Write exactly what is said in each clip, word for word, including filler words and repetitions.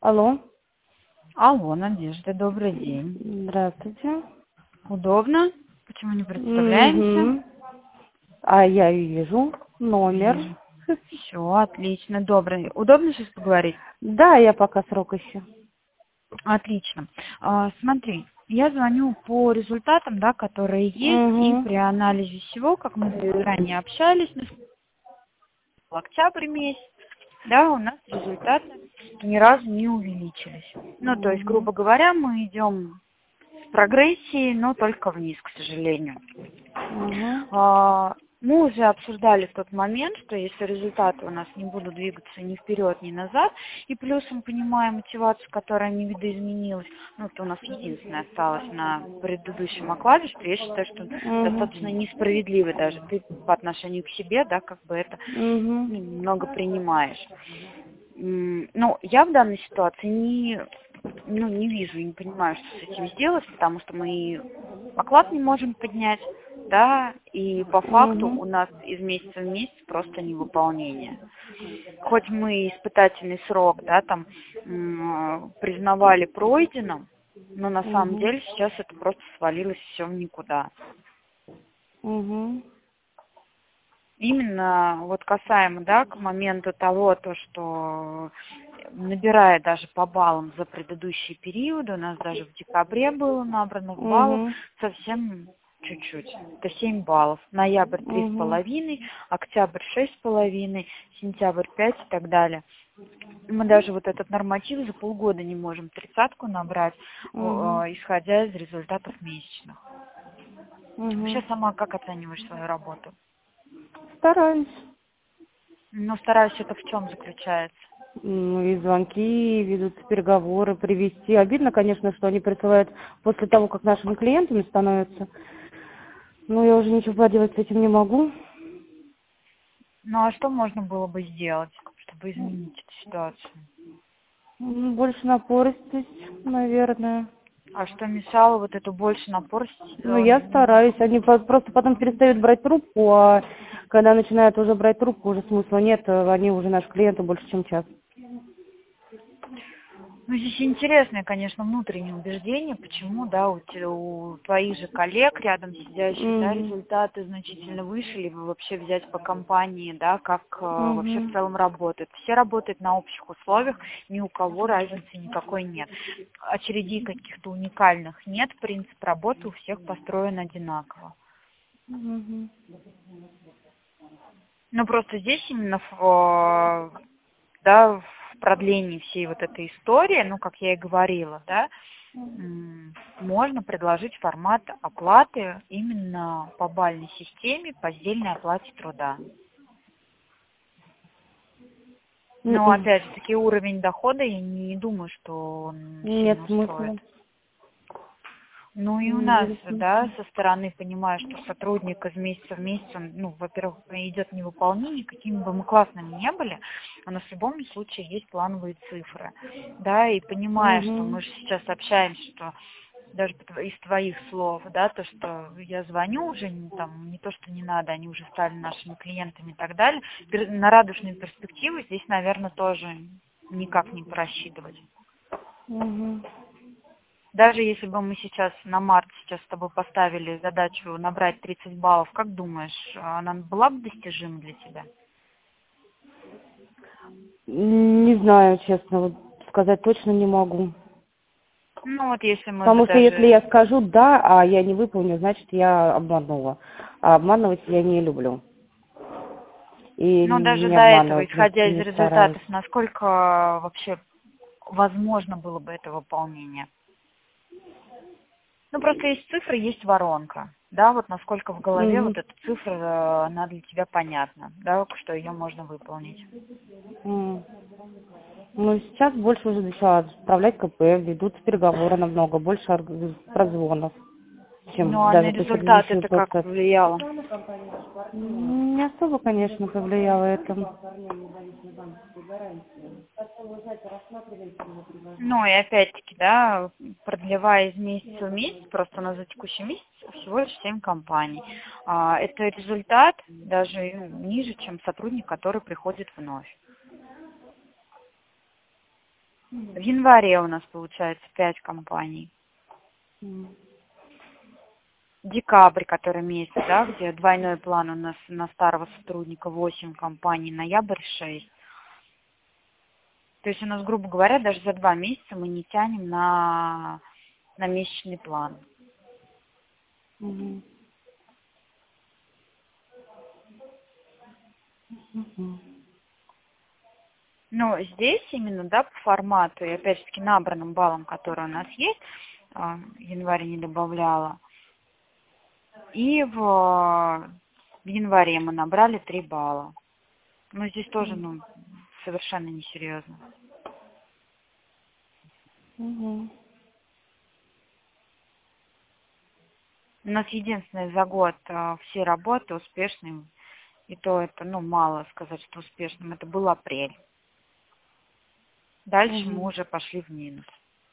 Алло. Алло, Надежда, добрый день. Здравствуйте. Удобно? Почему не представляемся? Угу. А я вижу номер. Вижу. Все, отлично, добрый. Удобно сейчас поговорить? Да, я пока срок ищу. Отлично. А, смотри, я звоню по результатам, да, которые есть, и Угу. при анализе всего, как мы ранее общались, в октябре месяц, да, у нас результаты ни разу не увеличились. Ну, то есть, Угу. грубо говоря, мы идем в прогрессии, но только вниз, к сожалению. Угу. А, Мы уже обсуждали в тот момент, что если результаты у нас не будут двигаться ни вперед, ни назад, и плюсом понимая мотивацию, которая не видоизменилась, ну, то у нас единственное осталось на предыдущем окладе, что я считаю, что достаточно Угу. несправедливо даже ты по отношению к себе, да, как бы это Угу. ну, немного принимаешь. М, Ну, я в данной ситуации не, ну, не вижу и не понимаю, что с этим сделать, потому что мы и оклад не можем поднять, да, и по факту Угу. у нас из месяца в месяц просто невыполнение. Хоть мы испытательный срок, да, там м, признавали пройденным, но на самом Угу. деле сейчас это просто свалилось все в никуда. Угу. Именно вот касаемо, да, к моменту того, то, что набирая даже по баллам за предыдущие периоды, у нас даже в декабре было набрано баллов Угу. совсем чуть-чуть. Это семь баллов. Ноябрь три с Угу. половиной, октябрь шесть с половиной, сентябрь пять и так далее. Мы даже вот этот норматив за полгода не можем тридцатку набрать, о, Угу. о, исходя из результатов месячных. Угу. Вообще сама как оцениваешь свою работу? Стараюсь. Ну, стараюсь, это в чем заключается? Ну, и звонки, ведутся переговоры, привести. Обидно, конечно, что они присылают после того, как нашими клиентами становятся. Но я уже ничего поделать с этим не могу. Ну, а что можно было бы сделать, чтобы изменить эту ситуацию? М, Больше напористость, наверное. А что мешало вот эту больше напорность? Ну, я стараюсь. Они по- просто потом перестают брать трубку, а когда начинают уже брать трубку, уже смысла нет. э, Они уже наши клиенты больше, чем час. Ну, здесь интересное, конечно, внутреннее убеждение, почему, да, у, те- у твоих же коллег рядом сидящих, да, Угу. результаты значительно выше, либо вообще взять по компании, да, как э, вообще в Угу. целом работают. Все работают на общих условиях, ни у кого разницы никакой нет. Очередей каких-то уникальных нет, принцип работы у всех построен одинаково. Угу. Ну, просто здесь именно в, э, да, в продлении всей вот этой истории, ну, как я и говорила, да, м, можно предложить формат оплаты именно по бальной системе, по сдельной оплате труда. Но, М-м. опять же таки, уровень дохода, я не думаю, что он Нет сильно устроит. смысла. Ну и у Не нас, вижу да, смысла. со стороны понимаю, что сотрудник из месяца в месяц, он, ну, во-первых, идет невыполнение, какими бы мы классными не были, у нас в любом случае есть плановые цифры, да, и понимая, что Угу. мы же сейчас общаемся, что даже по тво- из твоих слов, да, то, что я звоню уже, не, там, не то, что не надо, они уже стали нашими клиентами и так далее, пер- на радужные перспективы здесь, наверное, тоже никак не просчитывать. Угу. Даже если бы мы сейчас на март сейчас с тобой поставили задачу набрать тридцать баллов, как думаешь, она была бы достижима для тебя? Не знаю, честно, вот сказать точно не могу. Ну вот если мы бы Потому что если даже... я скажу «да», а я не выполню, значит, я обманула. А обманывать я не люблю. И Ну даже не до этого, обманывать не, исходя из не стараюсь. результатов, насколько вообще возможно было бы это выполнение? Ну просто есть цифры, есть воронка. Да, вот насколько в голове Угу. вот эта цифра, э, она для тебя понятна, да, что ее можно выполнить. М. Ну, сейчас больше уже начала отправлять КП, ведутся переговоры намного, больше орг- прозвонов, Ну чем а на даже по результат предыдущему это как процессу. повлияло? М, Не особо, конечно, повлияло это. Ну и опять-таки, да, продлевая из месяца в месяц, просто у нас за текущий месяц всего лишь семь компаний. А, это результат даже ну, ниже, чем сотрудник, который приходит вновь. В январе у нас получается пять компаний. Декабрь, который месяц, да, где двойной план у нас на старого сотрудника восемь компаний, ноябрь шесть. То есть у нас, грубо говоря, даже за два месяца мы не тянем на, на месячный план. Угу. Угу. Но здесь именно, да, по формату, и опять же таки набранным баллам, которые у нас есть, в январе не добавляла, и в, в январе мы набрали три балла. Но здесь тоже, ну, совершенно несерьезно. Угу. У нас единственное за год а, все работы успешные, и то это, ну, мало сказать, что успешным, это был апрель. Дальше Угу. мы уже пошли в минус.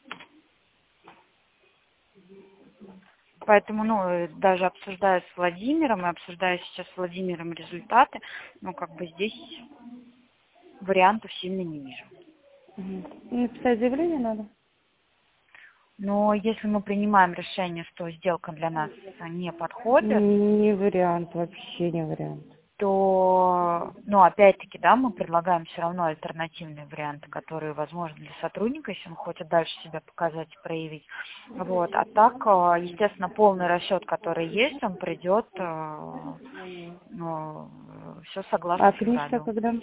Поэтому, ну, даже обсуждая с Владимиром, и обсуждая сейчас с Владимиром результаты, ну, как бы здесь вариантов сильно не вижу. Угу. Написать заявление надо? Но если мы принимаем решение, что сделка для нас не подходит, Не вариант, вообще не вариант. то, ну, опять-таки, да, мы предлагаем все равно альтернативные варианты, которые возможны для сотрудника, если он хочет дальше себя показать и проявить. Вот. А так, естественно, полный расчет, который есть, он придет, ну, все согласно А книжка февралю. когда?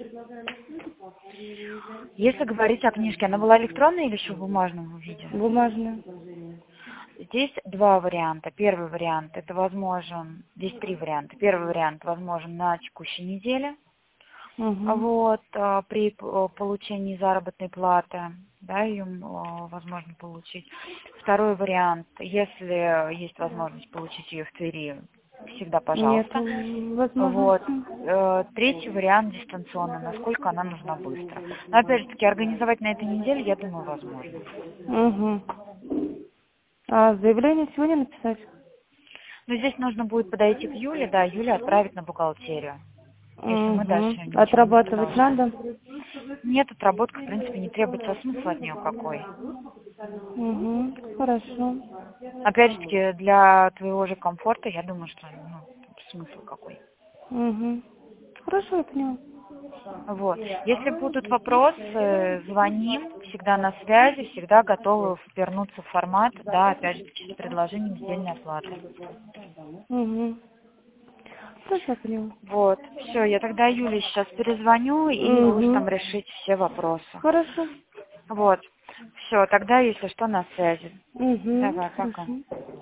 Если говорить о книжке, она была электронная или еще в бумажном виде? Бумажная. Здесь два варианта. Первый вариант, это возможен, здесь три варианта. Первый вариант возможен на текущей неделе, Угу. вот, при получении заработной платы, да, ее возможно получить. Второй вариант, если есть возможность получить ее в Твери, всегда пожалуйста. Нет Вот. возможности. Третий вариант дистанционно, насколько она нужна быстро. Но опять же таки, организовать на этой неделе, я думаю, возможно. Угу. А заявление сегодня написать? Но здесь нужно будет подойти к Юле, да, Юля отправить на бухгалтерию. Если мы дальше Угу. ничего Отрабатывать не надо? Нет, отработка, в принципе, не требуется, а смысл от нее какой? Угу. Хорошо. Опять же таки, для твоего же комфорта, я думаю, что, ну, смысл какой. Угу. Хорошо, я поняла. Вот. Если будут вопросы, звоним, всегда на связи, всегда готовы вернуться в формат, да, опять же таки, с предложением сдельной оплаты. Угу. Хорошо, поняла. Вот. Все, я тогда Юле сейчас перезвоню, и вы уж там Угу. решите все вопросы. Хорошо. Вот. Все, тогда, если что, на связи. Угу. Давай, пока. Хорошо.